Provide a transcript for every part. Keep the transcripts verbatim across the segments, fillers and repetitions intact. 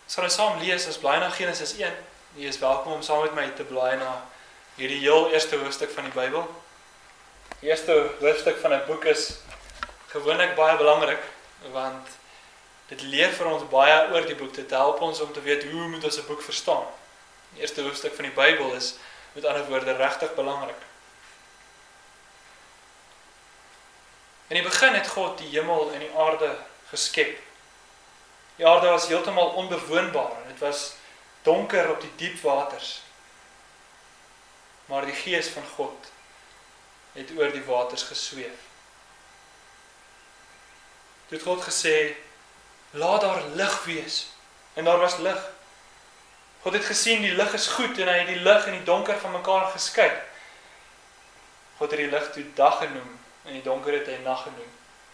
Ons gaan nou saam lees, as blaai na Genesis een. Jy is welkom om saam met my te blaai na hierdie heel eerste hoofstuk van die Bybel. Die eerste hoofstuk van 'n boek is gewoonlik baie belangrik, want dit leer vir ons baie oor die boek. Dit help ons om te weet hoe moet ons 'n boek verstaan. Die eerste hoofstuk van die Bybel is met ander woorde regtig belangrik. In die begin het God die hemel en die aarde geskep. Die aarde was heeltemal onbewoonbaar en dit was donker op die diep waters. Maar die Gees van God het oor die waters gesweef. Toe het God gesê, laat daar lig wees. En daar was lig. God het gesien die lig is goed en hy het die lig en die donker van mekaar geskei. God het die lig toe dag genoem en die donker het hy nag genoem.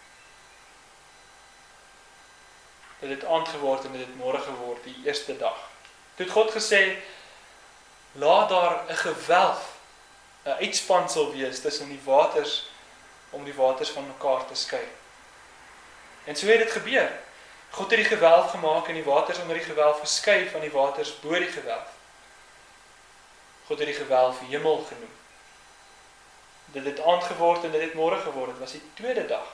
Dit het aand geword en dit het môre geword, die eerste dag. Toe het God gesê, laat daar 'n gewelf, 'n uitspansel wees tussen die waters, om die waters van mekaar te skei. En so het dit gebeur. God het die gewelf gemaak en die waters onder die gewelf geskei van die waters bo die gewelf. God het die gewelf hemel genoem. Dit het aand geword en dit het môre geword. Dit was die tweede dag.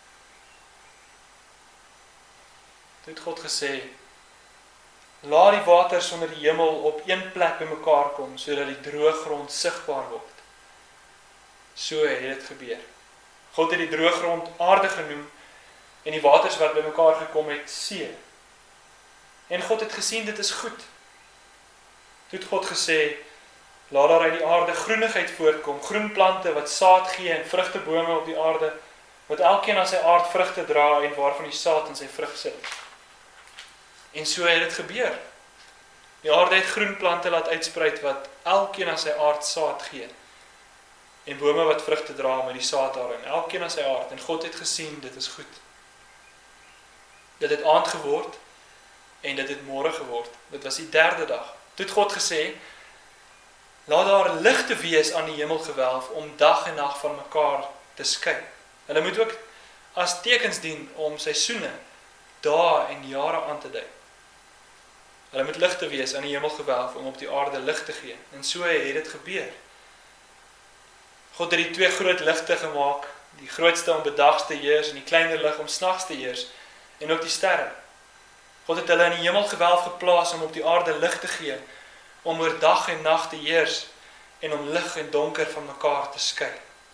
Toe het God gesê, laat die waters onder die hemel op een plek bymekaar kom, sodat die droë grond sigbaar word. So het dit gebeur. God het die droë grond aarde genoem, en die waters wat bymekaar gekom het, see. En God het gesien, dit is goed. Toe het God gesê, laat daar uit die aarde groenigheid voortkom, groen plante wat saad gee en vrugtebome op die aarde, wat elkeen aan sy aard vrugte dra en waarvan die saad in sy vrug sit. En so het dit gebeur. Die aarde het groen plante laat uitspruit wat elkeen aan sy aard saad gee. En bome wat vrugte dra met die saad daarin, elkeen aan sy aard. En God het gesien, dit is goed. Dit het aand geword en dit het môre geword. Dit was die derde dag. Toe het God gesê, laat daar ligte wees aan die hemelgewelf om dag en nag van mekaar te skei. Hulle moet ook as tekens dien om seisoene, dae en jare aan te dui. Hulle moet ligte wees aan die hemelgewelf om op die aarde lig te gee. En so het dit gebeur. God het die twee groot ligte gemaak, die grootste om bedags te heers en die kleiner lig om snags te heers, en ook die sterre. God het hulle in die hemelgewelf geplaas om op die aarde lig te gee, om oor dag en nag te heers, en om lig en donker van mekaar te skei.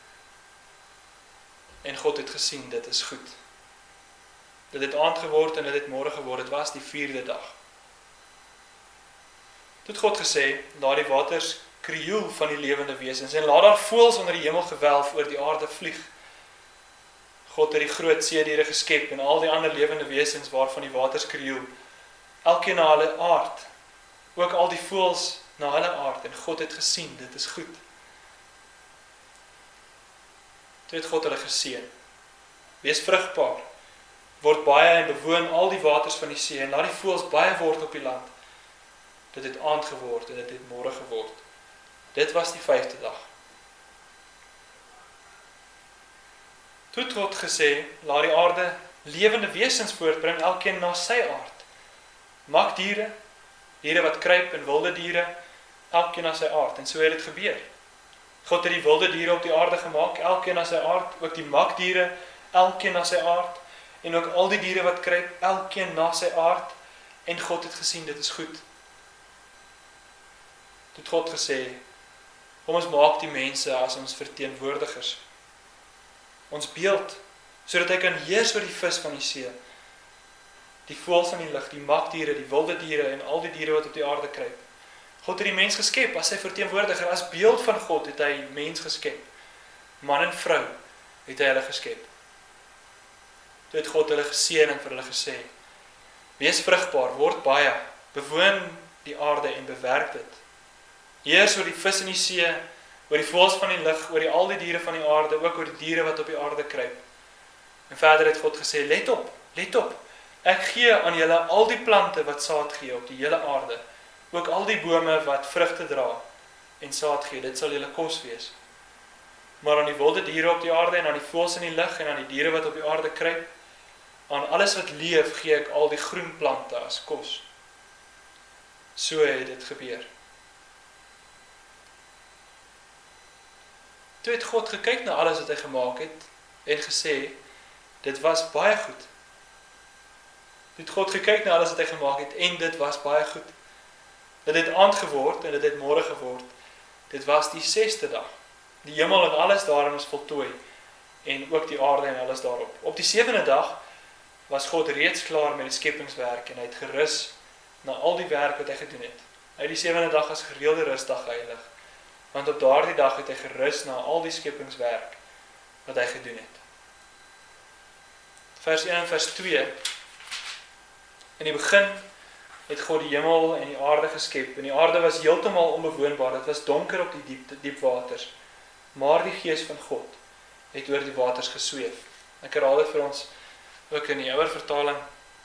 En God het gesien, dit is goed. Dit het aand geword en dit het môre geword, dit was die vierde dag. Toe het God gesê, laat die waters krioel van die lewende wesens, en laat daar voëls onder die hemelgewelf oor die aarde vlieg. God het die groot seediere geskep en al die ander lewende wesens waarvan die waters krioel, elkeen na hulle aard, ook al die voëls na hulle aard, en God het gesien, dit is goed. Toe het God hulle geseën, wees vrugbaar, word baie en bewoon al die waters van die see, en laat die voëls baie word op die land. Dit het aand geword en dit het môre geword. Dit was die vyfde dag. Toe het God gesê, laat die aarde lewende wesens voortbring, elkeen na sy aard. Maak diere, diere wat kruip en wilde diere, elkeen na sy aard. En so het dit gebeur. God het die wilde diere op die aarde gemaak, elkeen na sy aard, ook die makdiere, elkeen na sy aard, en ook al die diere wat kruip, elkeen na sy aard, en God het gesien, dit is goed. Toe het God gesê, kom ons maak die mense as ons verteenwoordigers, ons beeld, sodat hy kan heers oor die vis van die see, die voëls in die lug, die makdiere, die wilde diere en al die diere wat op die aarde kruip. God het die mens geskep as sy verteenwoordiger, as beeld van God het hy mens geskep. Man en vrou het hy hulle geskep. Toe het God hulle geseën en vir hulle gesê, wees vrugbaar, word baie, bewoon die aarde en bewerk dit. Heers oor die vis in die see, oor die voëls van die lug, oor die al die diere van die aarde, ook oor die diere wat op die aarde kruip. En verder het God gesê, let op, let op, ek gee aan julle al die plante wat saad gee op die hele aarde, ook al die bome wat vrugte dra en saad gee, dit sal julle kos wees. Maar aan die wilde diere op die aarde en aan die voëls in die lug en aan die diere wat op die aarde kruip, aan alles wat leef gee ek al die groen plante as kos. So het dit gebeur. Toe het God gekyk na alles wat hy gemaak het en gesê, dit was baie goed. Toe het God gekyk na alles wat hy gemaak het en dit was baie goed. Dit het aand geword en dit het môre geword. Dit was die sesde dag. Die hemel en alles daarin is voltooi en ook die aarde en alles daarop. Op die sewende dag was God reeds klaar met die skepingswerk en hy het gerus na al die werk wat hy gedoen het. Hy het die sewende dag as gereelde rusdag geheilig, want op daardie dag het hy gerus na al die skepingswerk wat hy gedoen het. Vers een en vers twee. In die begin het God die hemel en die aarde geskep, en die aarde was heeltemal onbewoonbaar, dit was donker op die diep, diep waters, maar die Gees van God het oor die waters gesweef. Ek herhaal dit vir ons ook in die ouer vertaling.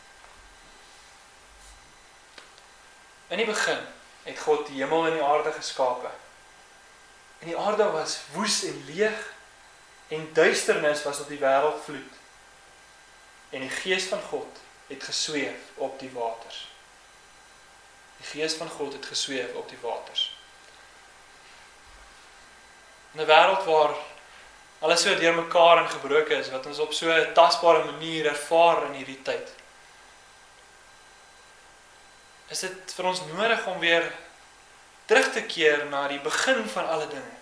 In die begin het God die hemel en die aarde geskape. En die aarde was woes en leeg, en duisternis was op die wêreld vloed. En die Gees van God het gesweef op die waters. Die Gees van God het gesweef op die waters. In 'n wêreld waar alles so deur mekaar en gebroken is, wat ons op so 'n tasbare manier ervaar in hierdie tyd, is dit vir ons nodig om weer terug te keer na die begin van alle dinge.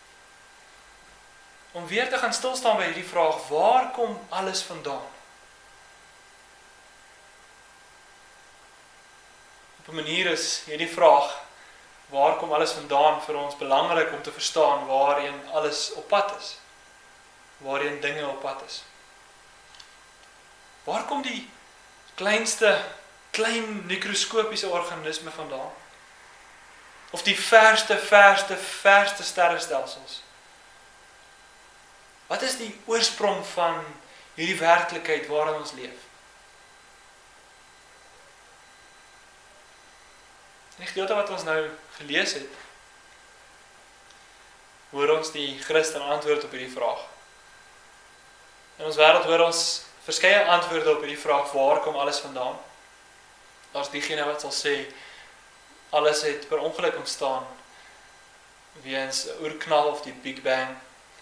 Om weer te gaan stilstaan by hierdie vraag, waar kom alles vandaan? Op 'n manier is hierdie vraag, waar kom alles vandaan, vir ons belangrik om te verstaan waarheen alles op pad is. Waarheen dinge op pad is. Waar kom die kleinste, klein mikroskopiese organisme vandaan? Of die verste, verste, verste sterrestelsels? Wat is die oorsprong van hierdie werklikheid waarin ons leef? Die gedeelte wat ons nou gelees het, hoor ons die Christen antwoord op hierdie vraag. In ons wêreld hoor ons verskeie antwoorde op hierdie vraag, waar kom alles vandaan? Daar's diegene wat sal sê, alles het per ongeluk ontstaan, weens 'n oerknal of die Big Bang,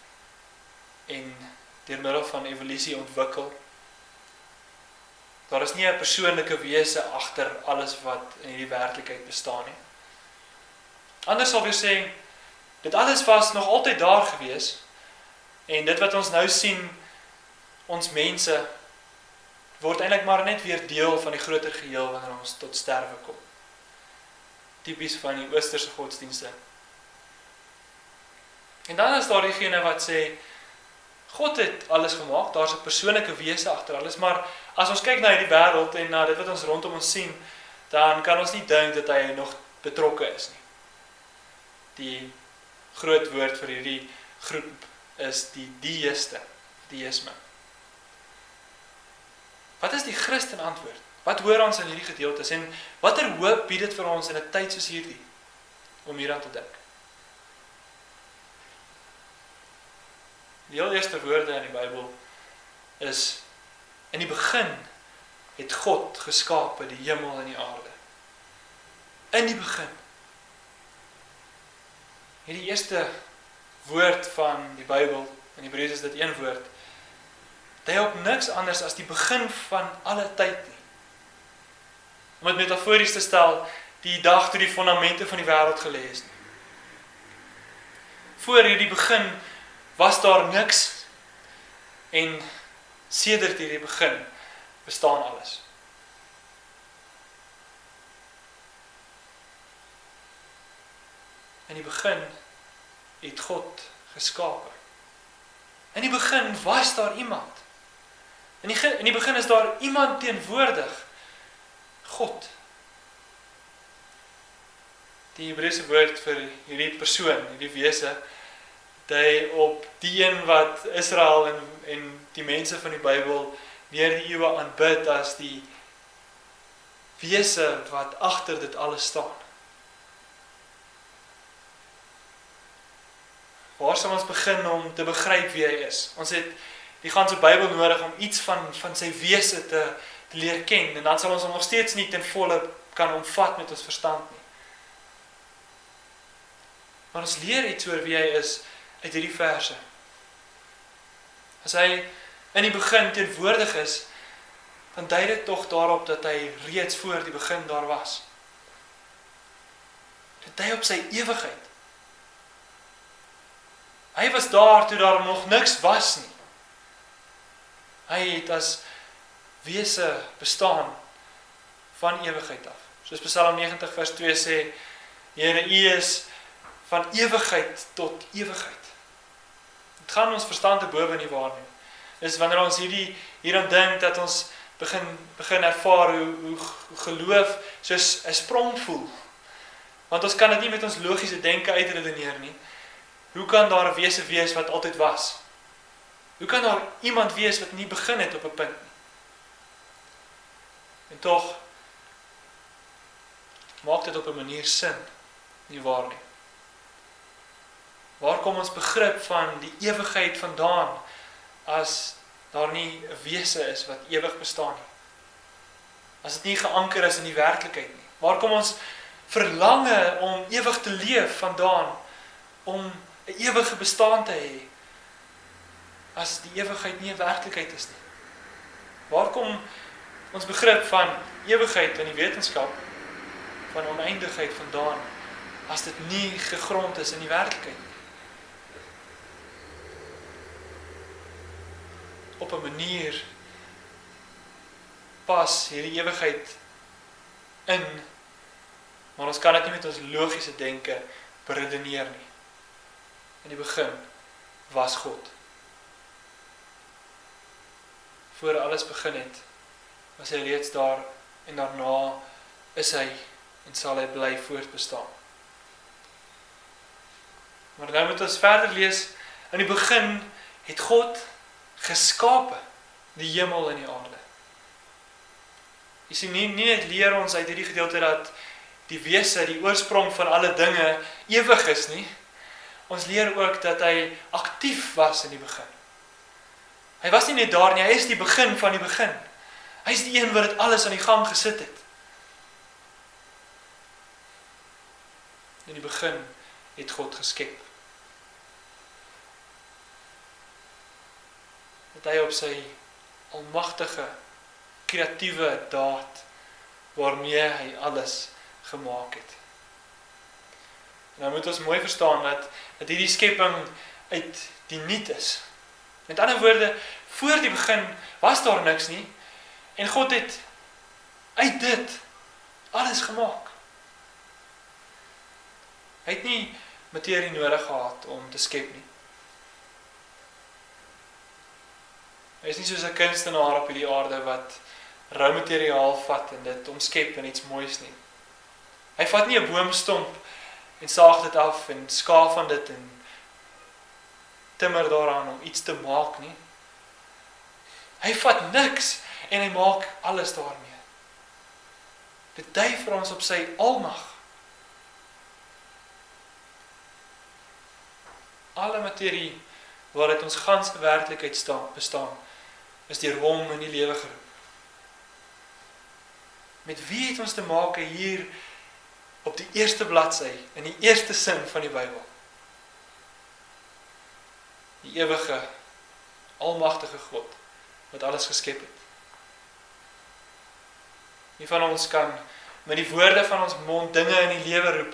en deur middel van evolusie ontwikkel. Daar is nie 'n persoonlike wese agter alles wat in hierdie werklikheid bestaan nie. Anders sal weer sê, dit alles was nog altyd daar gewees, en dit wat ons nou sien, ons mense, word eintlik maar net weer deel van die groter geheel wanneer ons tot sterwe kom. Typies van die oosterse godsdienste. En dan is daar diegene wat sê, God het alles gemaak, daar's 'n persoonlike wese agter alles, maar as ons kyk na hierdie wêreld en na dit wat ons rondom ons sien, dan kan ons nie dink dat hy nog betrokke is nie. Die groot woord vir hierdie groep is die deïste, deïsme. Wat is die Christen antwoord? Wat hoor ons in hierdie gedeeltes en watter hoop bied dit vir ons in 'n tyd soos hierdie om hieraan te dink? Die heel eerste woorde in die Bybel is, in die begin het God geskape die hemel en die aarde. In die begin. Hierdie eerste woord van die Bybel, in Hebreërs is dit een woord, dui op niks anders as die begin van alle tyd nie. Om het metafories te stel, die dag toe die fondamente van die wêreld gelê is nie. Voor hierdie begin was daar niks, en sedert hierdie begin bestaan alles. In die begin het God geskape. In die begin was daar iemand. In die, in die begin is daar iemand teenwoordig. God. Die Hebreëse woord vir hierdie persoon, hierdie wese, dui op die een wat Israel en, en die mense van die Bybel deur die eeue aanbid as die wese wat agter dit alles staan. Waar sal ons begin om te begryp wie hy is? Ons het die ganse Bybel nodig om iets van, van sy wese te, te leer ken, en dan sal ons hom nog steeds nie ten volle kan omvat met ons verstand nie. Maar ons leer iets oor wie hy is uit hierdie verse. As hy in die begin teenwoordig is, dan dui dit tog daarop dat hy reeds voor die begin daar was. Dit dui op sy ewigheid. Hy was daar toe daar nog niks was nie. Hy het as wese bestaan van ewigheid af. Soos Psalm negentig vers twee sê, Here, U is van ewigheid tot ewigheid. Dit gaan ons verstand te bowe nie waar nie. Dis wanneer ons hierdie hieraan dink dat ons begin begin ervaar hoe, hoe geloof soos 'n sprong voel. Want ons kan dit nie met ons logiese denke uitredeneer nie. Hoe kan daar 'n wese wees wat altyd was? Hoe kan daar iemand wees wat nie begin het op 'n punt nie? En tog maak dit op 'n manier sin, nie waar nie. Waar kom ons begrip van die ewigheid vandaan as daar nie 'n wese is wat ewig bestaan nie? As dit nie geanker is in die werklikheid nie. Waar kom ons verlange om ewig te leef vandaan, om 'n ewige bestaan te hê, as die ewigheid nie 'n werklikheid is nie? Waar kom ons begrip van ewigheid in die wetenskap, van oneindigheid vandaan, as dit nie gegrond is in die werklikheid nie? Op 'n manier pas hierdie ewigheid in, maar ons kan dit nie met ons logiese denke beredeneer nie. In die begin was God. Voor alles begin het, was hy reeds daar, en daarna is hy en sal hy bly voortbestaan. Maar nou moet ons verder lees, in die begin het God geskape die hemel en die aarde. Jy sien, nie, nie net leer ons uit hierdie gedeelte dat die wese, die oorsprong van alle dinge ewig is nie. Ons leer ook dat hy aktief was in die begin. Hy was nie net daar nie, hy is die begin van die begin. Hy is die een wat dit alles aan die gang gesit het. In die begin het God geskep. Dat hy op sy almagtige, kreatiewe daad, waarmee hy alles gemaak het. En nou moet ons mooi verstaan dat, dat hierdie skepping uit die niet is. Met ander woorde, voor die begin was daar niks nie, en God het uit dit alles gemaak. Hy het nie materie nodig gehad om te skep nie. Hy is nie soos 'n kunstenaar op hierdie aarde wat rou materiaal vat en dit omskep in iets moois nie. Hy vat nie 'n boomstomp en saag dit af en skaaf van dit en timmer daaraan om iets te maak nie. Hy vat niks en hy maak alles daarmee. Dit dui vir ons op sy almag. Alle materie waaruit ons ganse werklikheid staan, bestaan, is deur hom in die lewe geroep. Met wie het ons te maak hier op die eerste bladsy, in die eerste sin van die Bybel? Die ewige, almagtige God, wat alles geskep het. Wie van ons kan met die woorde van ons mond dinge in die lewe roep?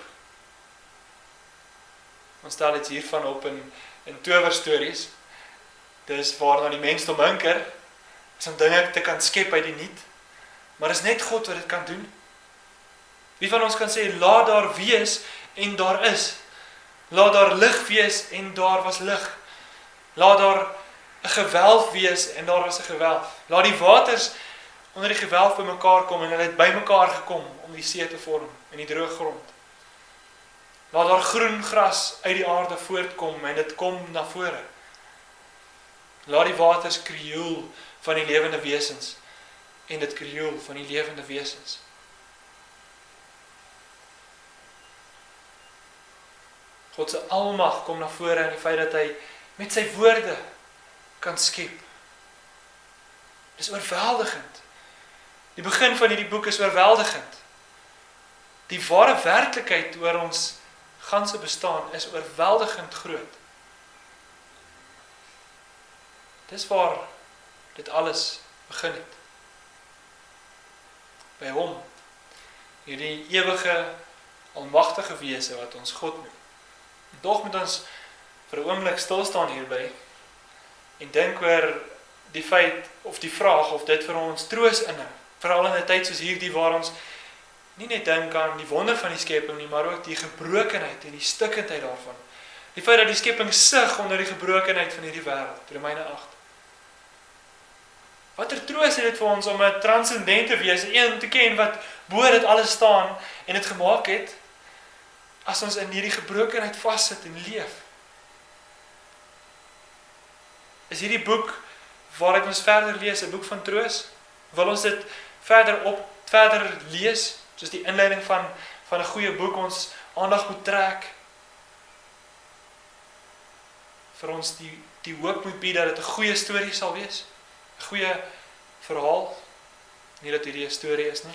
Ons stel iets hiervan op in, in towerstories. Dis waarna die mensdom hinker, is om dinge te kan skep uit die niet. Maar is net God wat dit kan doen. Wie van ons kan sê, laat daar wees en daar is. Laat daar lig wees en daar was lig. Laat daar 'n gewelf wees en daar was 'n gewelf. Laat die waters onder die gewelf bymekaar kom en hulle het bymekaar gekom om die see te vorm in die droë grond. Laat daar groen gras uit die aarde voortkom en dit kom na vore. Laat die waters krioel van die lewende wesens en dit krioel van die lewende wesens. God se almag kom na vore in die feit dat hy met sy woorde kan skep. Dis oorweldigend. Die begin van hierdie boek is oorweldigend. Die ware werklikheid oor ons ganse bestaan is oorweldigend groot. Dis waar dit alles begin het. By hom, hierdie ewige, almagtige wese wat ons God noem. Tog moet ons vir 'n oomblik stil staan hierby en dink oor die feit of die vraag of dit vir ons troos inhou. Veral in 'n tyd soos hierdie waar ons nie net dink aan die wonder van die skepping nie, maar ook die gebrokenheid en die stikkendheid daarvan. Die feit dat die skepping sug onder die gebrokenheid van hierdie wêreld. Romeine agt. Watter troos het dit vir ons om 'n transcendente wese, een te ken wat bo dit alles staan en dit gemaak het, as ons in hierdie gebrokenheid vassit en leef? Is hierdie boek waaruit ons verder lees 'n boek van troos? Wil ons dit verder op verder lees, soos die inleiding van van 'n goeie boek ons aandag moet trek? Vir ons die die hoop moet bied dat dit 'n goeie storie sal wees, 'n goeie verhaal, nie dat hierdie 'n storie is nie.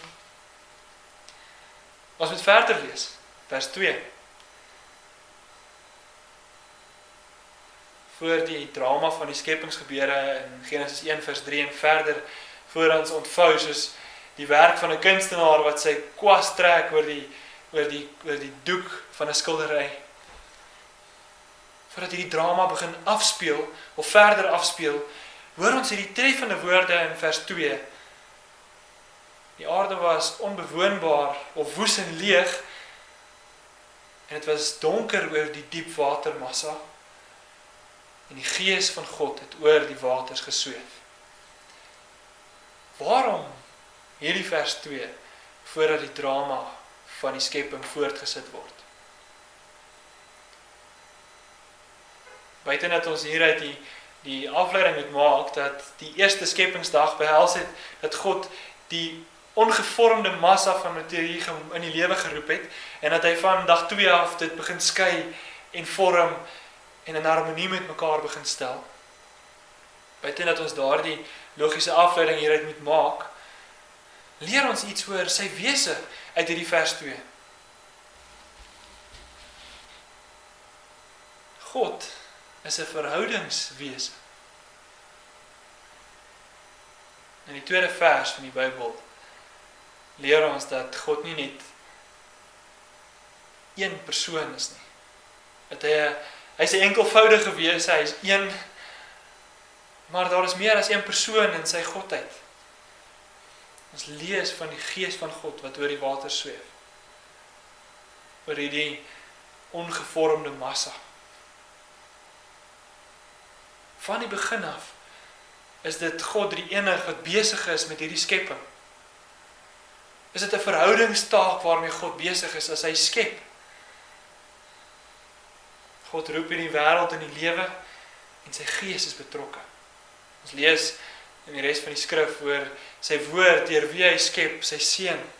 Ons moet verder lees, vers twee. Voor die drama van die skepingsgebeure in Genesis een vers drie en verder voor ons ontvou soos die werk van 'n kunstenaar wat sy kwas trek oor die oor die oor die doek van 'n skildery. Voordat hierdie drama begin afspeel of verder afspeel, hoor ons hierdie treffende woorde in vers twee. Die aarde was onbewoonbaar of woes en leeg en dit was donker oor die diep watermassa en die gees van God het oor die waters gesweef. Waarom hierdie vers twee voordat die drama van die skepping voortgesit word? Buiten dat ons hieruit die die afleiding moet maak dat die eerste skepingsdag behels het dat God die ongevormde massa van materie in die lewe geroep het en dat hy van dag twee af dit begin skei en vorm en in harmonie met mekaar begin stel. Buiten dat ons daardie logiese afleiding hieruit moet maak, leer ons iets oor sy wese uit hierdie vers twee. God is 'n verhoudingswese. In die tweede vers van die Bybel leer ons dat God nie net een persoon is nie. Dat hy hy is 'n enkelvoudige wese, hy is een, maar daar is meer as een persoon in sy godheid. Ons lees van die gees van God wat oor die water sweef. Oor hierdie ongevormde massa. Van die begin af is dit God die enige wat besig is met hierdie skepping. Is dit 'n verhoudingstaak waarmee God besig is as hy skep? God roep in die wêreld in die lewe en sy gees is betrokke. Ons lees in die res van die skrif oor sy woord deur wie hy skep, sy seun.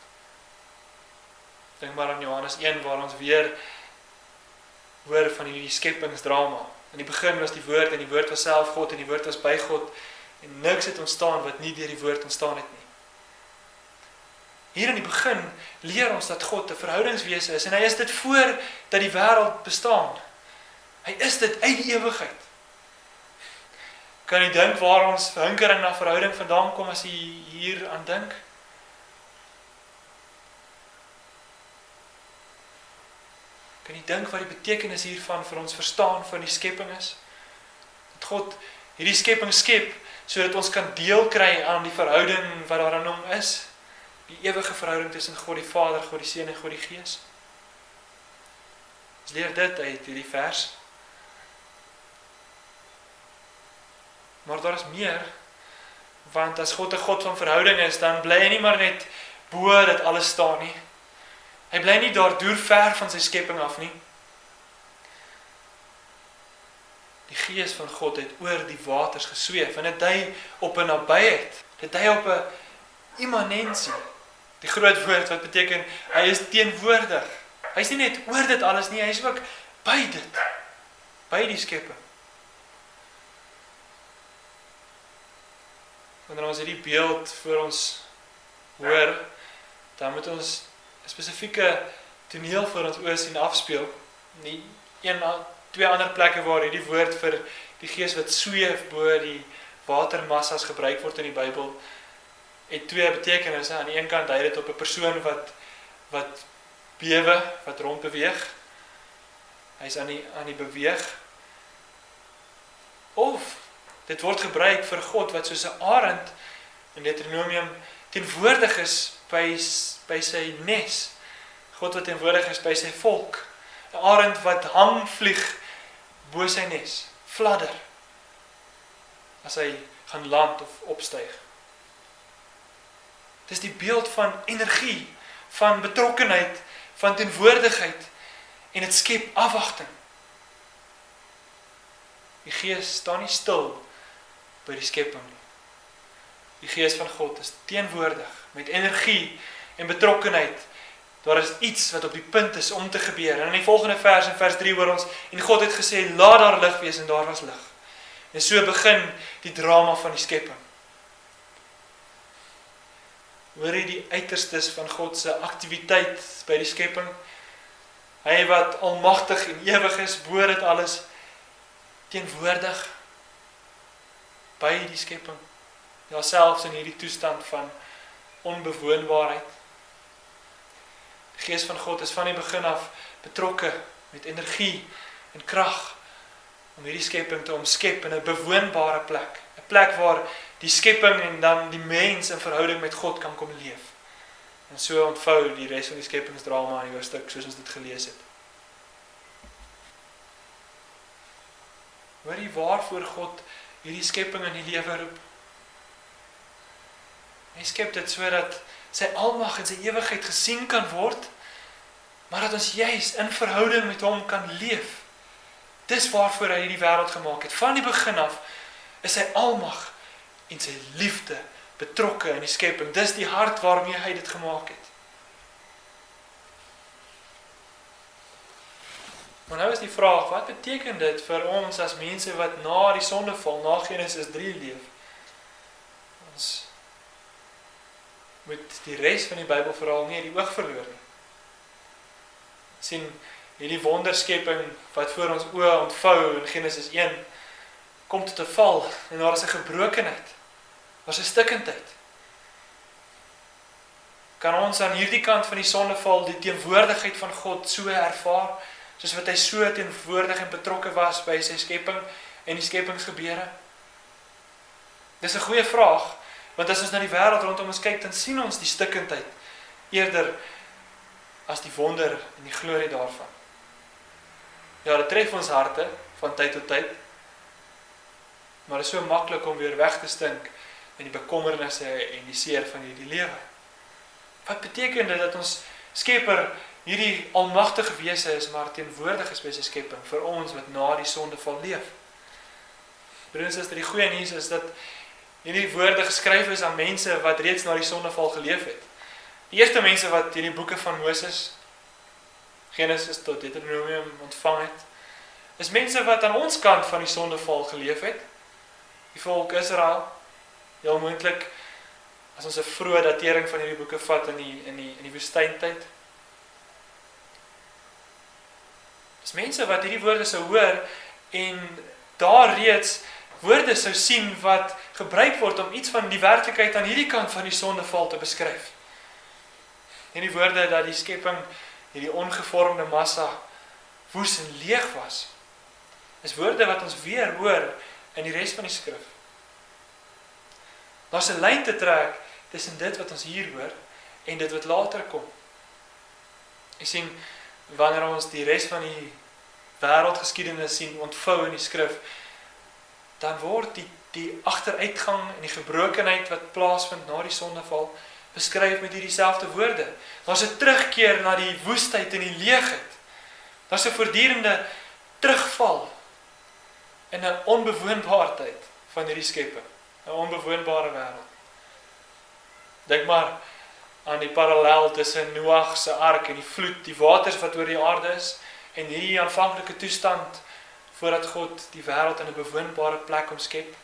Dink maar aan Johannes een waar ons weer hoor van hierdie skepingsdrama. In die begin was die woord en die woord was self God en die woord was by God en niks het ontstaan wat nie deur die woord ontstaan het nie. Hier in die begin leer ons dat God 'n verhoudingswese is en hy is dit voor dat die wêreld bestaan. Hy is dit uit die ewigheid. Kan jy dink waar ons hinkering na verhouding vandaan kom as jy hier aan dink? Kan jy dink wat die betekenis hiervan vir ons verstaan van die skepping is? Dat God hierdie skepping skep sodat ons kan deel kry aan die verhouding wat daar aan hom is. Die ewige verhouding tussen God die Vader, God die Seun en God die Gees. Ons leer dit uit hierdie vers. Maar daar is meer, want as God 'n God van verhouding is, dan bly hy nie maar net bo dit alles staan nie. Hy bly nie daar deur ver van sy skepping af nie. Die Gees van God het oor die waters gesweef en dit dui op 'n nabyheid. Dit dui op 'n immanensie. Die groot woord wat beteken hy is teenwoordig. Hy is nie net oor dit alles nie, hy is ook by dit. By die skepping. Wanneer ons hierdie beeld voor ons hoor, dan moet ons 'n spesifieke toneel voor ons oë sien afspeel. Nie een, twee ander plekke waar hierdie woord vir die gees wat sweef bo die watermassas gebruik word in die Bybel, het twee betekenisse. Aan die een kant dui dit op 'n persoon wat wat bewe, wat rondbeweeg. Hy's aan die aan die beweeg. Of dit word gebruik vir God wat soos 'n arend in Deuteronomium teenwoordig is by by sy nes. God wat teenwoordig is by sy volk. 'n Arend wat hang vlieg bo sy nes, fladder as hy gaan land of opstyg. Dis die beeld van energie, van betrokkenheid, van teenwoordigheid, en dit skep afwagting. Die Gees staan nie stil by die skepping nie. Die Gees van God is teenwoordig met energie en betrokkenheid. Daar is iets wat op die punt is om te gebeur. En in die volgende vers, in vers drie hoor ons, en God het gesê, laat daar lig wees, en daar was lig. En so begin die drama van die skepping. Hoor jy die uiterstes van God se aktiwiteit by die skepping? Hy wat almagtig en ewig is, bo dit alles, teenwoordig by die skepping. Ja, selfs in hierdie toestand van onbewoonbaarheid. Die Gees van God is van die begin af betrokke met energie en krag om hierdie skepping te omskep in 'n bewoonbare plek. 'n Plek waar die skepping en dan die mens in verhouding met God kan kom leef. En so ontvou die res van die skepingsdrama in die hoofstuk soos ons dit gelees het. Hoor jy waarvoor God hierdie skepping in die lewe roep? Hy skep dit sodat sy almag en sy ewigheid gesien kan word, maar dat ons juis in verhouding met hom kan leef. Dis waarvoor hy die wêreld gemaak het. Van die begin af is sy almag en sy liefde betrokke in die skepping. Dis die hart waarmee hy dit gemaak het. Maar nou is die vraag, wat beteken dit vir ons as mense wat na die sondeval, na Genesis drie leef? Ons moet die res van die Bybelverhaal nie die oog verloor nie. Sien, hierdie wonderskepping wat voor ons oë ontvou in Genesis een, kom tot 'n val, en daar is 'n gebrokenheid, daar is 'n stikkendheid. Kan ons aan hierdie kant van die sondeval die teenwoordigheid van God so ervaar, soos wat hy so teenwoordig en betrokke was by sy skepping en die skepingsgebeure? Dis 'n goeie vraag, want as ons na die wêreld rondom ons kyk, dan sien ons die stikkendheid eerder as die wonder en die glorie daarvan. Ja, dit tref ons harte van tyd tot tyd, maar dit is so maklik om weer weg te stink in die bekommernisse en die seer van hierdie lewe. Wat beteken dit dat ons Skepper hierdie almagtige wese is, maar teenwoordig is by sy skepping vir ons wat na die sondeval leef? Broers en susters, die goeie nuus is dat hierdie woorde geskryf is aan mense wat reeds na die sondeval geleef het. Die eerste mense wat hierdie boeke van Moses, Genesis tot Deuteronomium ontvang het, is mense wat aan ons kant van die sondeval geleef het. Die volk Israel, heel moontlik, as ons 'n vroeë datering van hierdie boeke vat in die, in die, in die woestyntyd. Dis mense wat hierdie woorde sou hoor en daar reeds woorde sou sien wat gebruik word om iets van die werklikheid aan hierdie kant van die sondeval te beskryf. Hierdie woorde dat die skepping, hierdie ongevormde massa, woes en leeg was, is woorde wat ons weer hoor in die res van die skrif. Daar's 'n lyn te trek tussen dit wat ons hier hoor en dit wat later kom. Ek sien, wanneer ons die res van die wêreldgeskiedenis sien ontvou in die skrif, dan word die, die agteruitgang en die gebrokenheid wat plaasvind na die sondeval beskryf met hierdie selfde woorde. Daar's 'n terugkeer na die woestheid en die leegheid. Daar's 'n voortdurende terugval in 'n onbewoonbaarheid van hierdie skepping, 'n onbewoonbare wêreld. Dink maar aan die parallel tussen Noag se ark en die vloed, die waters wat oor die aarde is, en hierdie aanvanklike toestand voordat God die wêreld in 'n bewoonbare plek omskep.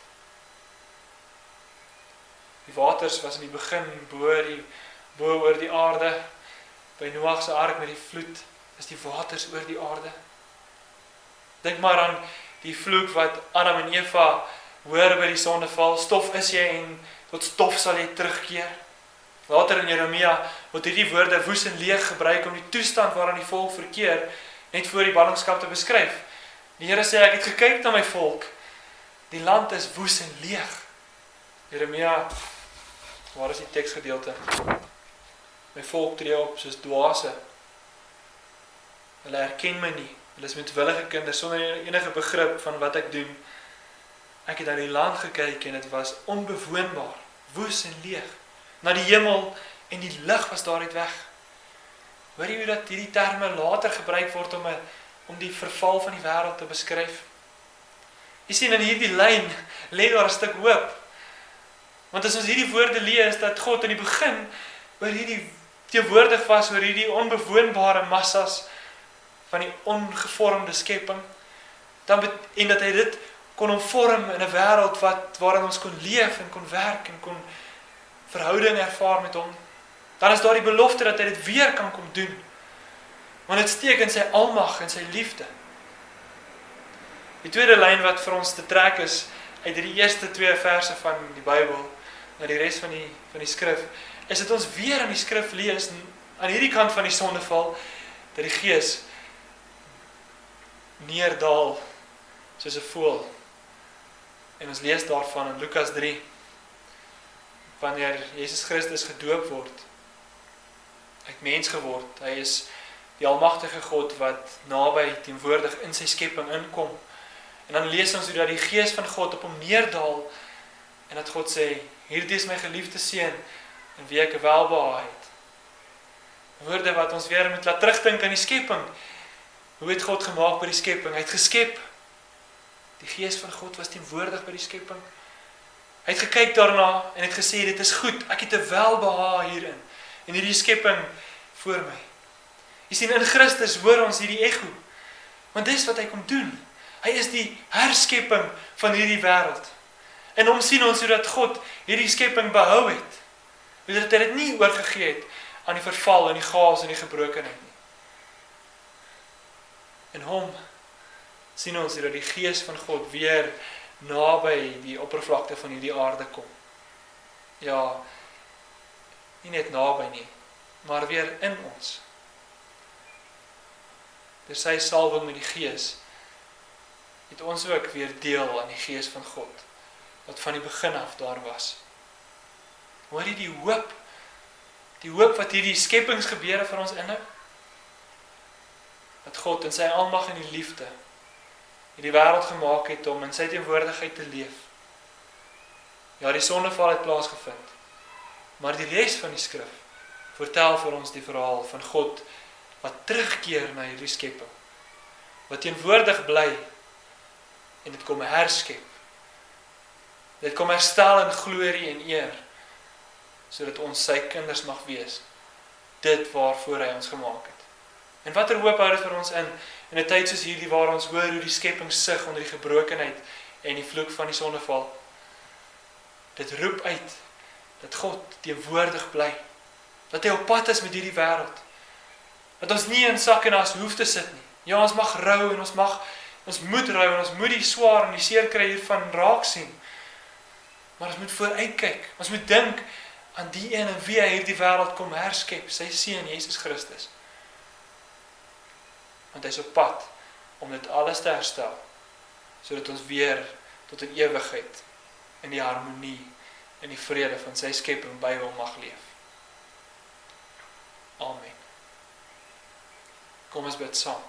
Die waters was in die begin bo die bo oor die aarde, by Noag se ark met die vloed, is die waters oor die aarde. Dink maar aan die vloek wat Adam en Eva hoor by die sondeval, stof is jy en tot stof sal jy terugkeer. Later in Jeremia word hierdie woorde woes en leeg gebruik om die toestand waarin die volk verkeer, net voor die ballingskap te beskryf. Die Here sê, ek het gekyk na my volk, die land is woes en leeg. Jeremia, waar is die teksgedeelte? My volk tree op soos dwaase. Hulle herken my nie. Hulle is moedwillige kinders sonder enige begrip van wat ek doen. Ek het na die land gekyk en dit was onbewoonbaar, woes en leeg. Na die hemel en die lig was daaruit weg. Hoor jy hoe dat hierdie terme later gebruik word om, a, om die verval van die wêreld te beskryf? Jy sien, in hierdie lyn lê daar 'n stuk hoop. Want as ons hierdie woorde lees, dat God in die begin oor hierdie teenwoordig was, oor hierdie onbewoonbare massas van die ongevormde skepping, dan bet, en dat hy dit kon omvorm in 'n wêreld wat waarin ons kon leef en kon werk en kon verhouding ervaar met hom, dan is daar die belofte dat hy dit weer kan kom doen. Want dit steek in sy almag en sy liefde. Die tweede lyn wat vir ons te trek is uit die eerste twee verse van die Bybel na die res van die van die skrif, is dit ons weer in die skrif lees aan hierdie kant van die sondeval dat die Gees neerdal soos 'n voël. En ons lees daarvan in Lukas drie. Wanneer Jesus Christus gedoop word, hy het mens geword, hy is die almagtige God wat naby teenwoordig in sy skepping inkom. En dan lees ons hoe dat die Gees van God op hom neerdal en dat God sê, hierdie is my geliefde seun in wie ek welbehaag het. Woorde wat ons weer moet laat terugdink aan die skepping. Hoe het God gemaak by die skepping? Hy het geskep. Die Gees van God was teenwoordig by die skepping. Hy het gekyk daarna en het gesê, dit is goed, ek het 'n welbehaag hierin, en hierdie skepping voor my. Jy sien, in Christus hoor ons hierdie echo, want dis wat hy kom doen. Hy is die herskepping van hierdie wêreld. En hom sien ons hoe dat God hierdie skepping behou het. Hoe dat hy dit nie oorgegee het aan die verval en die chaos en die gebrokenheid nie. En hom sien ons hoe dat die Gees van God weer naby die oppervlakte van hierdie aarde kom. Ja, nie net naby nie, maar weer in ons. Deur sy salwing met die Gees, het ons ook weer deel aan die Gees van God, wat van die begin af daar was. Hoor jy die hoop, die hoop wat hierdie skepingsgebeure vir ons inhou? Dat God in sy almag en die liefde die wêreld gemaak het om in sy teenwoordigheid te leef. Ja, die sondeval het plaasgevind, maar die res van die skrif vertel vir ons die verhaal van God wat terugkeer na hierdie skepping, wat teenwoordig bly en dit kom herskep. Dit kom herstel in glorie en eer, sodat ons sy kinders mag wees, dit waarvoor hy ons gemaak het. En watter hoop hou dit vir ons in, in 'n tyd soos hierdie waar ons hoor hoe die skepping sug onder die gebrokenheid en die vloek van die sondeval. Dit roep uit dat God teenwoordig bly, dat hy op pad is met hierdie wêreld, dat ons nie in sak en as hoef te sit nie. Ja, ons mag rou en ons mag, ons moet rou en ons moet die swaar en die seer kry hiervan raak sien, maar ons moet vooruitkyk, ons moet dink aan die een en wie hy hierdie wêreld kom herskep, sy seun Jesus Christus. Want hy is op pad om dit alles te herstel, sodat ons weer tot 'n ewigheid in die harmonie en die vrede van sy skepping by hom mag leef. Amen. Kom ons bid saam.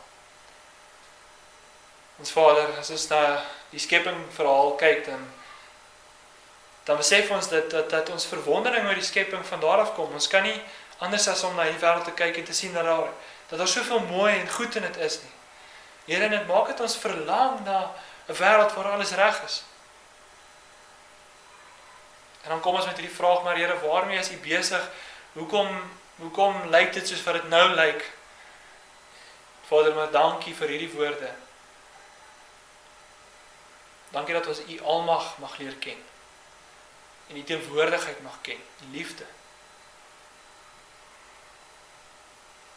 Ons Vader, as ons na die skepping verhaal kyk, dan, dan besef ons dat, dat, dat ons verwondering oor die skepping van daar af kom. Ons kan nie anders as om na die wêreld te kyk en te sien dat daar, dat daar soveel mooi en goed in dit is nie. Here, en dit maak het ons verlang na 'n wêreld waar alles reg is. En dan kom ons met hierdie vraag, maar Here, waarmee is U besig? Hoekom, hoekom lyk dit soos wat dit nou lyk? Vader, maar dankie vir hierdie woorde. Dankie dat ons U almag mag leer ken. En U teenwoordigheid mag ken, die liefde.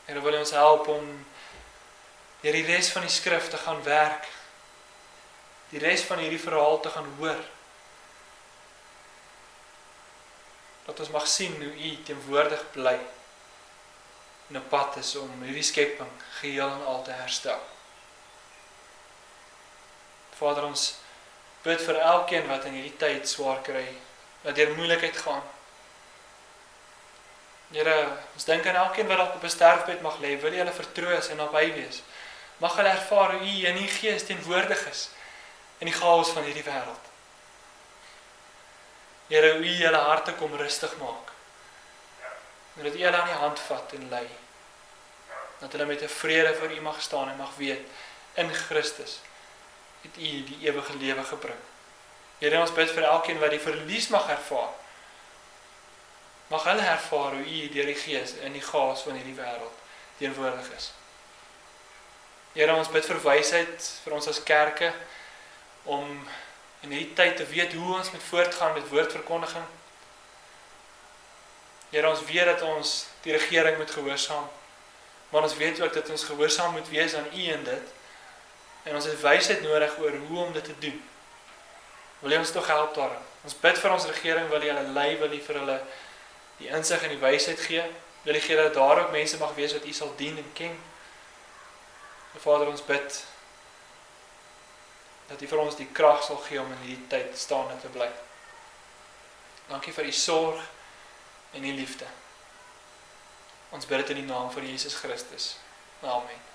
Here, wil U ons help om deur die res van die skrif te gaan werk, die res van hierdie verhaal te gaan hoor. Dat ons mag sien hoe U teenwoordig bly en op pad is om hierdie skepping geheel en al te herstel. Vader, ons bid vir elkeen wat in hierdie tyd swaar kry, wat deur moeilikheid gaan. Here, ons dink aan elkeen wat dalk op 'n sterfbed mag lê, wil U hulle vertroos en naby wees. Mag hulle ervaar hoe U in U Gees teenwoordig is in die chaos van hierdie wêreld. Here, hoe U hulle harte kom rustig maak. En dat U hulle aan die hand vat en lei. Dat hulle met 'n vrede voor U mag staan en mag weet, in Christus het U die ewige lewe gebring. Here, ons bid vir elkeen wat die verlies mag ervaar. Mag hulle ervaar hoe U deur die Gees in die chaos van hierdie wêreld teenwoordig is. Here, ons bid vir wysheid vir ons as kerke om in hierdie tyd te weet hoe ons moet voortgaan met woordverkondiging. Here, ons weet dat ons die regering moet gehoorsaam, maar ons weet ook dat ons gehoorsaam moet wees aan U in dit, en ons het wysheid nodig oor hoe om dit te doen. Wil U ons tog help daarin? Ons bid vir ons regering, wil U hulle lei, wil U vir hulle die insig en die wysheid gee, wil U gee dat daar ook mense mag wees wat U sal dien en ken. En Vader, ons bid dat U vir ons die krag sal gee om in hierdie tyd staande te bly. Dankie vir U sorg en U liefde. Ons bid dit in die naam van Jesus Christus. Amen.